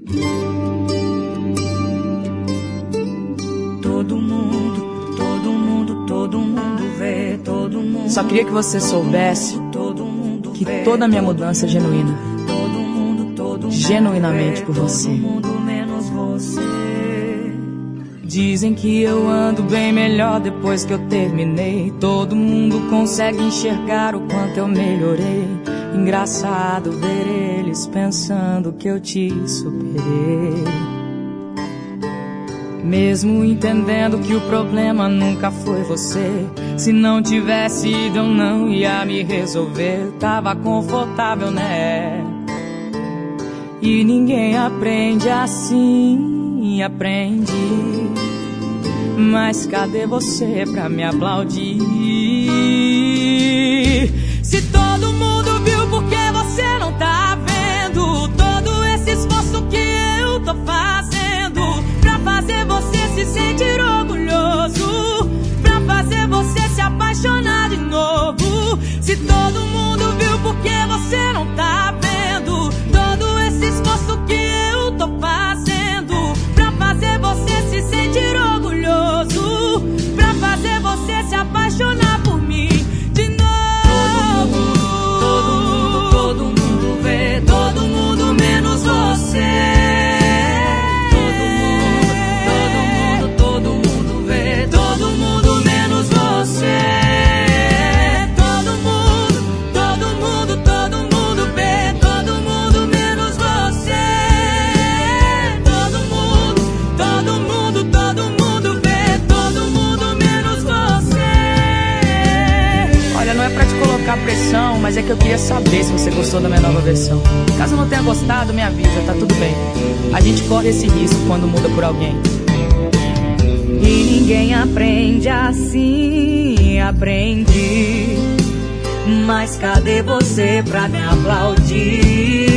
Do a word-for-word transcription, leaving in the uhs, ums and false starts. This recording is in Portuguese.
Todo mundo, todo mundo, todo mundo vê, todo mundo. Só queria que você soubesse que toda a minha mudança é genuína. Genuinamente por você. Dizem que eu ando bem melhor depois que eu terminei. Todo mundo consegue enxergar o quanto eu melhorei. Engraçado ver eles pensando que eu te superei. Mesmo entendendo que o problema nunca foi você. Se não tivesse ido eu não ia me resolver. Tava confortável, né? E ninguém aprende assim, aprendi. Mas cadê você pra me aplaudir? Se todo mundo viu, por que você não tá vendo? Todo esse esforço que eu tô fazendo pra fazer você se sentir orgulhoso, pra fazer você se apaixonar de novo. Se todo mundo viu, por que você não tá vendo? Todo esse esforço que eu tô fazendo pra fazer você se sentir orgulhoso, pra fazer você se apaixonar por mim de novo. Todo mundo, todo mundo, todo mundo vê, todo mundo menos você. Todo mundo, todo mundo, todo mundo vê, todo mundo menos você. Todo mundo, todo mundo, todo mundo vê, todo mundo menos você. Todo mundo, todo mundo, todo mundo vê, todo mundo menos você. Olha, não é pra te colocar pressão, mas é que eu queria saber se você gostou da minha nova versão. Caso não tenha gostado, me avisa, tá tudo bem. A gente corre esse risco quando muda por alguém. E ninguém aprende assim, aprendi. Mas cadê você pra me aplaudir?